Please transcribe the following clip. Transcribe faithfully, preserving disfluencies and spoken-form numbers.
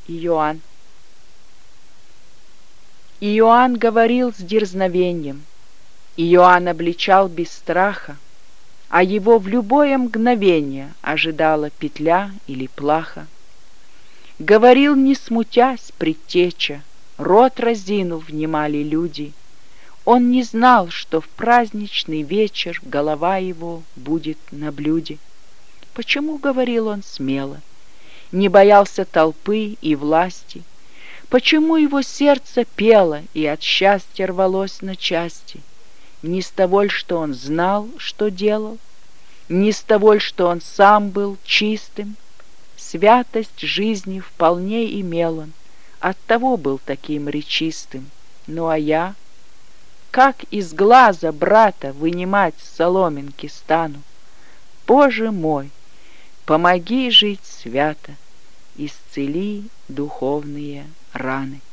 Иоанн. Иоанн говорил с дерзновеньем, Иоанн обличал без страха, а его в любое мгновенье ожидала петля или плаха. Говорил, не смутясь, предтеча, рот разинув внимали люди. Он не знал, что в праздничный вечер голова его будет на блюде. Почему говорил он смело? Не боялся толпы и власти? Почему его сердце пело и от счастья рвалось на части? Не с того ль, что он знал, что делал? Не с того ль, что он сам был чистым? Святость жизни вполне имел он, оттого был таким речистым. Ну а я? Как из глаза брата вынимать соломинки стану? Боже мой, помоги жить свято, исцели духовные раны.